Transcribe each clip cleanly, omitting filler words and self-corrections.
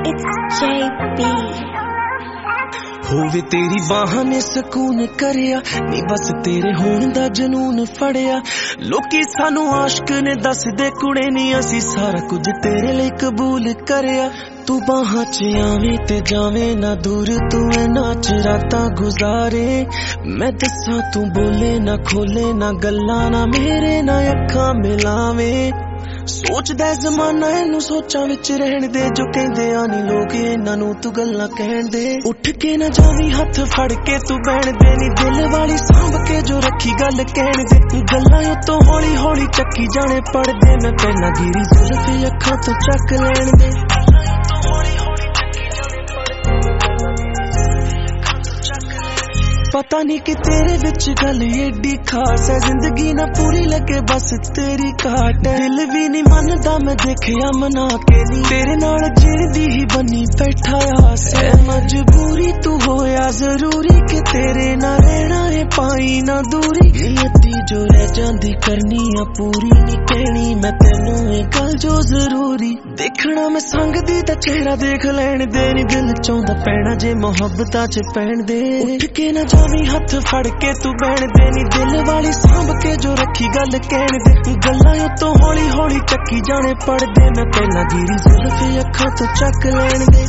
It's JB। ਹੋਵੇ ਤੇਰੀ ਬਾਹਾਂ ਨੇ ਸਕੂਨ ਕਰਿਆ ਨੀ ਬਸ ਤੇਰੇ ਹੋਣ ਦਾ ਜਨੂਨ ਫੜਿਆ। ਲੋਕੀ ਸਾਨੂੰ ਆਸ਼ਕ ਨੇ ਦੱਸਦੇ ਕੁੜੇ ਨੀ ਅਸੀਂ ਸਾਰਾ ਕੁਝ ਤੇਰੇ ਲਈ ਕਬੂਲ ਕਰਿਆ। ਤੂੰ ਬਾਹਾਂ ਚ ਆਵੇਂ ਤੇ ਜਾਵੇਂ ਨਾ ਦੂਰ ਤੂੰ ਇਹਨਾਂ ਚ ਰਾਤਾਂ ਗੁਜ਼ਾਰੇ। ਮੈਂ ਦੱਸਾਂ ਤੂੰ ਬੋਲੇ ਨਾ ਖੋਲੇ ਨਾ ਗੱਲਾਂ ਨਾ ਮੇਰੇ ਨਾ ਅੱਖਾਂ ਮਿਲਾਵੇਂ। ਸੋਚਦਾ ਜ਼ਮਾਨਾ ਇਹਨੂੰ ਸੋਚਾਂ ਵਿੱਚ ਰਹਿਣ ਦੇ ਜੋ ਕਹਿੰਦੇ ਆ ਨੀ ਲੋਕ ਇਹਨਾਂ ਨੂੰ ਤੂੰ ਗੱਲਾਂ ਕਹਿਣ ਦੇ। ਉੱਠ ਕੇ ਨਾ ਜਾਵੀਂ ਹੱਥ ਫੜ ਕੇ ਤੂੰ ਬਹਿਣ ਦੇ ਨੀ ਦਿਲ ਵਾਲੀ ਸਾਂਭ ਕੇ ਜੋ ਰੱਖੀ ਗੱਲ ਕਹਿਣ ਦੇ। ਗੱਲਾਂ ਉਤੋਂ ਹੌਲੀ ਹੌਲੀ ਚੱਕੀ ਜਾਣੇ ਪੜਦੇ ਮੈਂ ਪਹਿਲਾਂ ਗਿਰੀ ਜ਼ੁਲਫੀ ਅੱਖਾਂ ਤੋਂ ਚੱਕ ਲੈਣ ਦੇ। ਪਤਾ ਨੀ ਕਿ ਤੇਰੇ ਵਿੱਚ ਗੱਲ ਏਡੀ ਖਾਸ ਹੈ ਜ਼ਿੰਦਗੀ ਨਾ ਪੂਰੀ ਲੱਗੇ ਬਸ ਤੇਰੀ ਘਾਟ ਹੈ। ਦਿਲ ਵੀ ਨੀ ਮੰਨਦਾ ਮੈਂ ਦੇਖਿਆ ਮਨਾ ਕੇ ਨੀ ਤੇਰੇ ਨਾਲ ਜਿੰਦੀ ਹੀ ਬਣੀ ਬੈਠਾ ਆਸ ਹੈ। ਮਜਬੂਰੀ ਤੂੰ ਹੋਇਆ ਜ਼ਰੂਰੀ ਕਿ ਤੇਰੇ ਨਾਲ ਰਹਿਣਾ ਹੈ ਪਾਈ ਨਾ ਦੂਰੀ। ਨੀਅਤੀ ਜੋ ਰਹਿ ਜਾਂਦੀ ਕਰਨੀ ਆ ਪੂਰੀ ਨੀ ਕਹਿਣੀ ਮੈਂ ਤੈਨੂੰ ਇਹ ਗੱਲ ਜੋ ਜ਼ਰੂਰੀ। ਦੇਖਣਾ ਮੈਂ ਸੰਗਦੀ ਦਾ ਚਿਹਰਾ ਦੇਖ ਲੈਣ ਦੇ ਨੀ ਦਿਲ ਚਾਹੁੰਦਾ ਪੈਣਾ ਜੇ ਮੁਹੱਬਤਾਂ ਚ ਪੈਣ ਦੇ। ਉੱਠ ਕੇ ਨਾ ਜਾਵੀਂ ਹੱਥ ਫੜ ਕੇ ਤੂੰ ਬਹਿਣ ਦੇ ਨੀ ਦਿਲ ਵਾਲੀ ਸਾਂਭ ਕੇ ਜੋ ਰੱਖੀ ਗੱਲ ਕਹਿਣ ਦੇ। ਗੱਲਾਂ ਉਤੋਂ ਹੌਲੀ ਹੌਲੀ ਚੱਕੀ ਜਾਣੇ ਪੜਦੇ ਮੈਂ ਪਹਿਲਾਂ ਗਿਰੀ ਜ਼ੁਲਫੀ ਅੱਖਾਂ ਤੋਂ ਚੱਕ ਲੈਣ ਦੇ।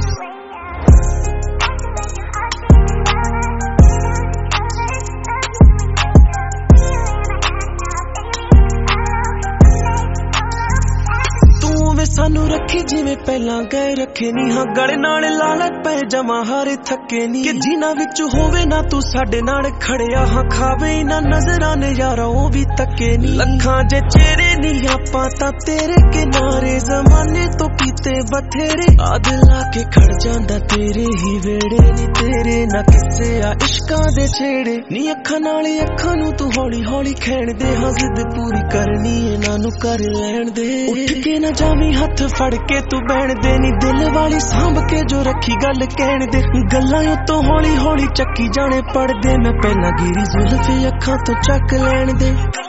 ਸਾਨੂੰ ਰੱਖੀ ਜਿਵੇਂ ਪਹਿਲਾਂ ਗਏ ਰੱਖੇ ਨੀ ਹਾਂ ਗਲੇ ਨਾਲ ਲਾਲ ਪਏ ਜਮਾ ਹਾਰੇ ਥੱਕੇ ਨੀ ਕਿ ਜਿਨ੍ਹਾਂ ਵਿੱਚ ਹੋਵੇ ਨਾ ਤੂੰ ਸਾਡੇ ਨਾਲ ਖੜਿਆ ਹਾਂ ਖਾਵੇ ਨਾ ਨਜ਼ਰਾਂ ਨੇ ਯਾਰਾ ਉਹ ਵੀ ਤੱਕੇ ਨੀ। ਲੱਖਾਂ ਜੇ ਚਿਹਰੇ ਨੀ ਆਪਾਂ ਤਾਂ ਤੇਰੇ ਕਿਨਾਰੇ ਜ਼ਮਾਨੇ ਤੋਂ ਕੀਤੇ ਬਥੇਰੇ ਆਦ ਲਾ ਕੇ ਖੜ ਜਾਂਦਾ ਤੇਰੇ ਹੀ ਵੇੜੇ ਨੀ ਤੇਰੇ ਨਾ ਕਿਸੇ ਆ ਇਸ਼ਕਾਂ ਦੇ ਛੇੜੇ ਨੀ। ਅੱਖਾਂ ਨਾਲ ਅੱਖਾਂ ਨੂੰ ਤੂੰ ਹੌਲੀ ਹੌਲੀ ਖੈਣ ਦੇ ਹਾਂ ਜ਼ਿੱਦ ਪੂਰੀ ਕਰਨੀ ਇਹਨਾਂ ਨੂੰ ਕਰ ਲੈਣ ਦੇ। ਉੱਠ ਕੇ ਨਾ ਜਾਵੀਂ ਹੱਥ ਫੜ ਕੇ ਤੂੰ ਬਹਿਣ ਦੇ ਨੀ ਦਿਲ ਵਾਲੀ ਸਾਂਭ ਕੇ ਜੋ ਰੱਖੀ ਗੱਲ ਕਹਿਣ ਦੇ। ਗੱਲਾਂ ਉਤੋਂ ਹੌਲੀ ਹੌਲੀ ਚੱਕੀ ਜਾਣੇ ਪੜਦੇ ਮੈਂ ਪਹਿਲਾਂ ਗਿਰੀ ਜ਼ੁਲਫੀ ਅੱਖਾਂ ਤੋਂ ਚੱਕ ਲੈਣ ਦੇ।